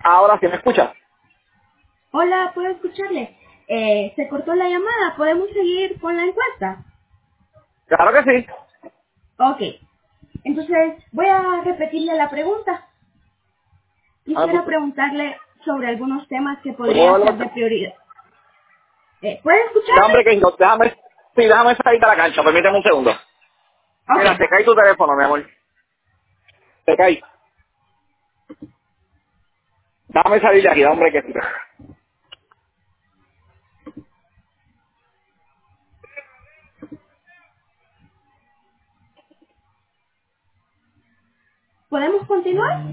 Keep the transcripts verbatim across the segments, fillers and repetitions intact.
Ahora sí me escuchas. Hola, ¿puedo escucharle? Eh, se cortó la llamada, ¿podemos seguir con la encuesta? Claro que sí. Ok, entonces voy a repetirle la pregunta. Ah, Quisiera pues, preguntarle sobre algunos temas que ¿puedo podrían ser de verlo? prioridad. Eh, ¿Puede Ya, escucharme? hombre, que no, déjame, sí, déjame salir de la cancha, permíteme un segundo. Mira, Ok, te cae tu teléfono, mi amor. Te cae. Déjame salir de aquí, hombre, que sí. ¿podemos continuar?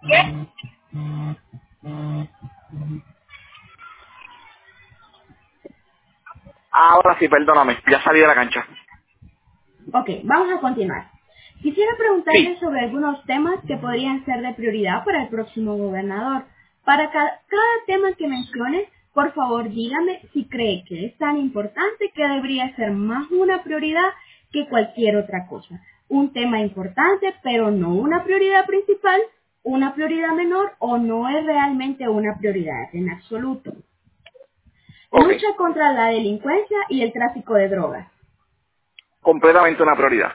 Ahora sí, perdóname, ya salí de la cancha. Ok, vamos a continuar. Quisiera Sí. preguntarle sobre algunos temas que podrían ser de prioridad para el próximo gobernador. Para ca- cada tema que mencione, por favor dígame si cree que es tan importante que debería ser más una prioridad que cualquier otra cosa. Un tema importante, pero no una prioridad principal, una prioridad menor o no es realmente una prioridad en absoluto. Ok, Lucha contra la delincuencia y el tráfico de drogas. completamente una prioridad.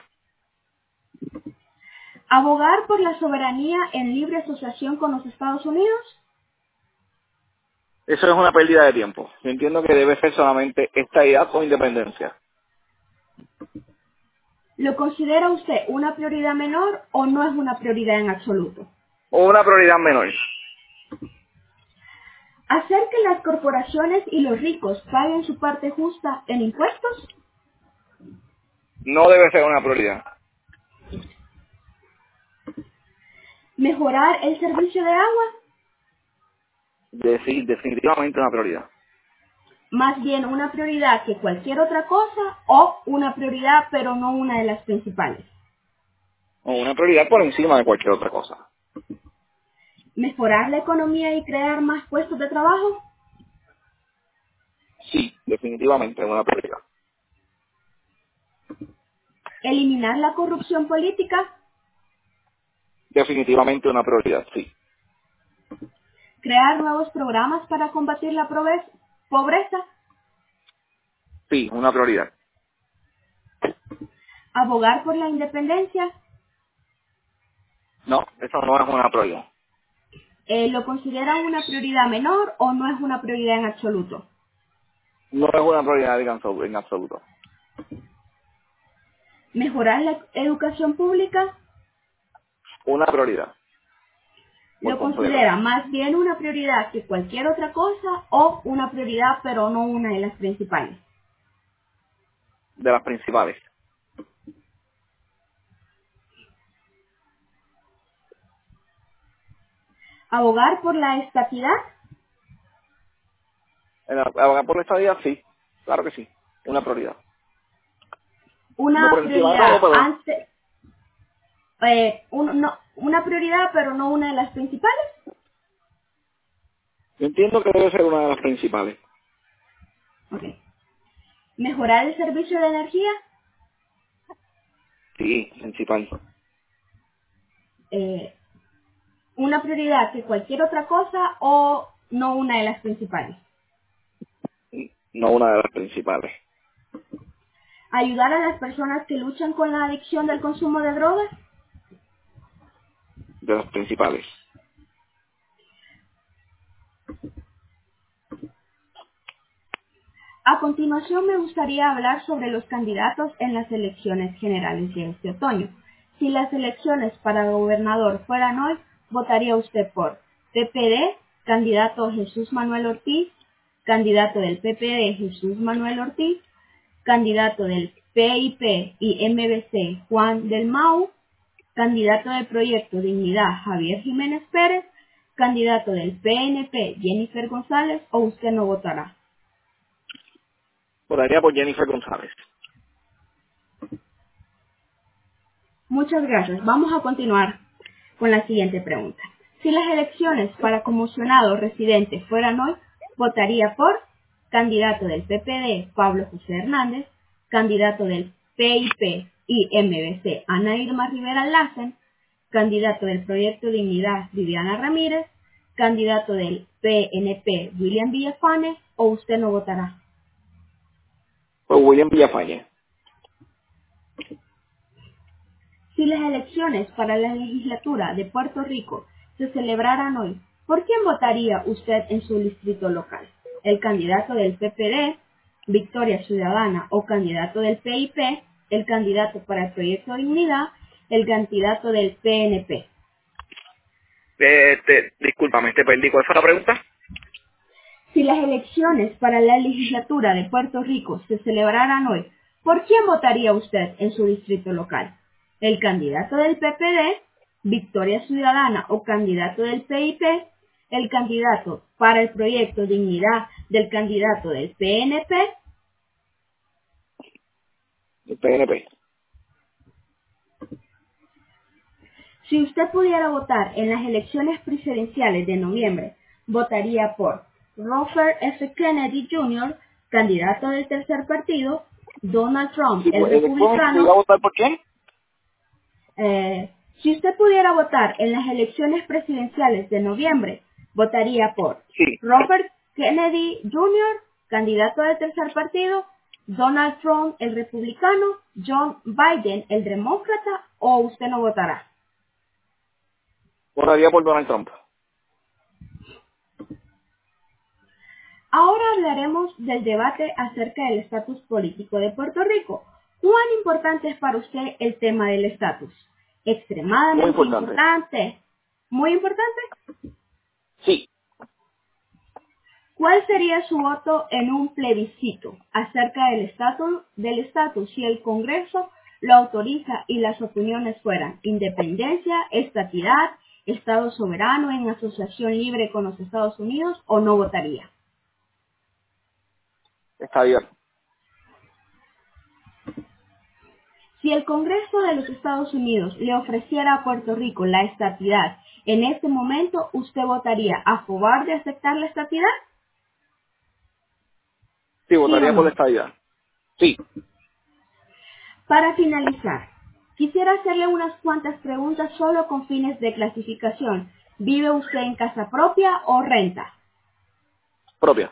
Abogar por la soberanía en libre asociación con los Estados Unidos. Eso es una pérdida de tiempo. Yo entiendo que debe ser solamente estadidad o independencia. ¿Lo considera usted una prioridad menor o no es una prioridad en absoluto? O una prioridad menor. ¿Hacer que las corporaciones y los ricos paguen su parte justa en impuestos? No debe ser una prioridad. ¿Mejorar el servicio de agua? Deci- definitivamente una prioridad. Más bien una prioridad que cualquier otra cosa o una prioridad pero no una de las principales. O una prioridad por encima de cualquier otra cosa. ¿Mejorar la economía y crear más puestos de trabajo? Sí, definitivamente una prioridad. ¿Eliminar la corrupción política? Definitivamente una prioridad, sí. ¿Crear nuevos programas para combatir la probe- pobreza? Sí, una prioridad. ¿Abogar por la independencia? No, eso no es una prioridad. Eh, ¿Lo considera una prioridad menor o no es una prioridad en absoluto? No es una prioridad en absolu- en absoluto. ¿Mejorar la educación pública? Una prioridad, por ¿Lo completo. considera más bien una prioridad que cualquier otra cosa o una prioridad pero no una de las principales? De las principales. ¿Abogar por la estatidad? En la, abogar por la estadía, sí. Claro que sí. Una prioridad. No Una por encima de todo, prioridad pero antes, eh, un- no- una prioridad pero no una de las principales. yo entiendo que debe ser una de las principales. Ok. ¿Mejorar el servicio de energía? Sí, principal. Eh, una prioridad que cualquier otra cosa o no una de las principales. No una de las principales. Ayudar a las personas que luchan con la adicción del consumo de drogas. De las principales. A continuación me gustaría hablar sobre los candidatos en las elecciones generales de este otoño. Si las elecciones para gobernador fueran hoy, votaría usted por P P D, candidato Jesús Manuel Ortiz, candidato del P P D Jesús Manuel Ortiz, candidato del P I P y M B C Juan del Mau, candidato del Proyecto Dignidad Javier Jiménez Pérez, candidato del P N P Jennifer González o usted no votará. Votaría por Jennifer González. Muchas gracias. Vamos a continuar con la siguiente pregunta. Si las elecciones para comisionado residente fueran hoy, votaría por candidato del P P D Pablo José Hernández, candidato del P I P y M B C Ana Irma Rivera Lassen, candidato del Proyecto Dignidad Viviana Ramírez, candidato del P N P, William Villafañe, o usted no votará? Por William Villafañe. Si las elecciones para la legislatura de Puerto Rico se celebraran hoy, ¿por quién votaría usted en su distrito local? ¿El candidato del P P D, Victoria Ciudadana, o candidato del P I P, el candidato para el Proyecto Dignidad, el candidato del P N P? Eh, te, discúlpame, te perdí. ¿Cuál fue la pregunta? Si las elecciones para la legislatura de Puerto Rico se celebraran hoy, ¿por quién votaría usted en su distrito local? ¿El candidato del P P D, Victoria Ciudadana, o candidato del P I P, el candidato para el Proyecto Dignidad del candidato del P N P? El P N P. Si usted pudiera votar en las elecciones presidenciales de noviembre, votaría por Robert F. Kennedy junior, candidato del tercer partido, Donald Trump, Si, el eh, ¿Cómo se iba a republicano. votar por quién? Eh, si usted pudiera votar en las elecciones presidenciales de noviembre, votaría por Sí. Robert Kennedy junior, candidato del tercer partido, Donald Trump, el republicano, John Biden, el demócrata, o usted no votará. Votaría por Donald Trump. Ahora hablaremos del debate acerca del estatus político de Puerto Rico. ¿Cuán importante es para usted el tema del estatus? Muy Extremadamente importante. importante. Muy importante. Sí. ¿Cuál sería su voto en un plebiscito acerca del estatus del estatus si el Congreso lo autoriza y las opiniones fueran independencia, estatidad, Estado soberano en asociación libre con los Estados Unidos, o no votaría? Está bien. Si el Congreso de los Estados Unidos le ofreciera a Puerto Rico la estatidad, en este momento, ¿usted votaría a favor de aceptar la estatidad? Sí, ¿Sí o votaría por la no? estadidad. Sí. Para finalizar, quisiera hacerle unas cuantas preguntas solo con fines de clasificación. ¿Vive usted en casa propia o renta? Propia.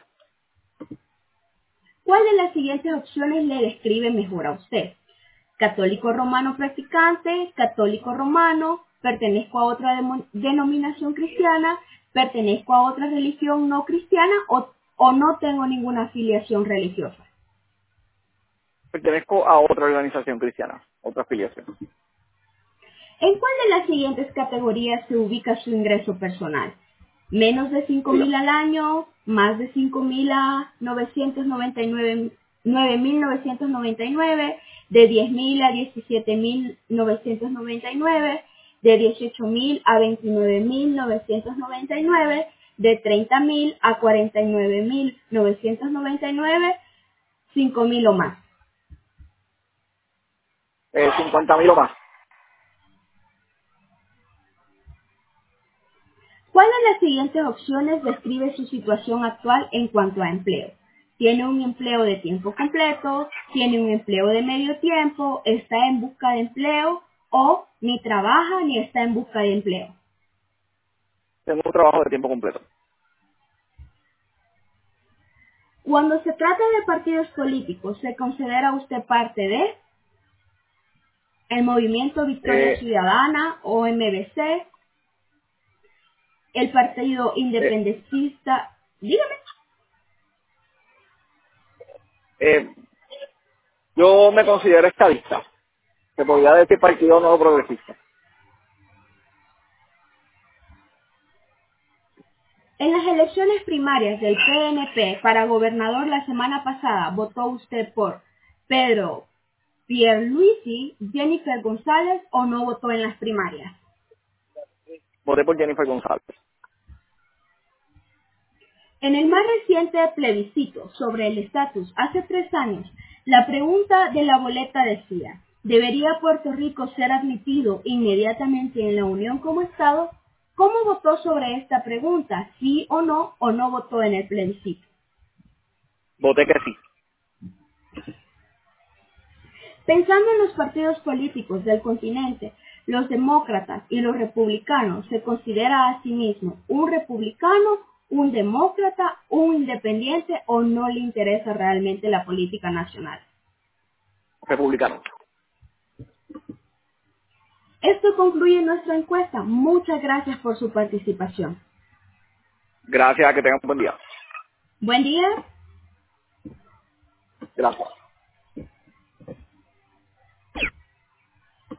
¿Cuál de las siguientes opciones le describe mejor a usted? Católico romano practicante, católico romano, pertenezco a otra demo- denominación cristiana, pertenezco a otra religión no cristiana, o, o no tengo ninguna afiliación religiosa. Pertenezco a otra organización cristiana, otra afiliación. ¿En cuál de las siguientes categorías se ubica su ingreso personal? Menos de cinco Diga. mil al año, más de cinco mil a novecientos noventa y nueve, nueve mil novecientos noventa y nueve, de diez mil a diecisiete mil novecientos noventa y nueve, de dieciocho mil a veintinueve mil novecientos noventa y nueve, de treinta mil a cuarenta y nueve mil novecientos noventa y nueve, cinco mil o más. Eh, cincuenta mil o más. ¿Cuál de las siguientes opciones describe su situación actual en cuanto a empleo? ¿Tiene un empleo de tiempo completo? ¿Tiene un empleo de medio tiempo? ¿Está en busca de empleo? ¿O ni trabaja ni está en busca de empleo? Tengo un trabajo de tiempo completo. Cuando se trata de partidos políticos, ¿se considera usted parte de el Movimiento Victoria Eh, Ciudadana o M B C, el Partido eh, Independentista? Dígame. eh, yo me considero estadista. Se podría decir Partido Nuevo Progresista. En las elecciones primarias del P N P para gobernador la semana pasada, ¿votó usted por Pedro Pierluisi, Jennifer González, o no votó en las primarias? Voté por Jennifer González. En el más reciente plebiscito sobre el estatus hace tres años, la pregunta de la boleta decía, ¿debería Puerto Rico ser admitido inmediatamente en la Unión como Estado? ¿Cómo votó sobre esta pregunta? ¿Sí o no? ¿O no votó en el plebiscito? Voté que sí. Pensando en los partidos políticos del continente, Los demócratas y los republicanos se considera a sí mismo un republicano, un demócrata, un independiente o no le interesa realmente la política nacional. Republicano. Esto concluye nuestra encuesta. Muchas gracias por su participación. Gracias, que tengan un buen día. Buen día. Gracias.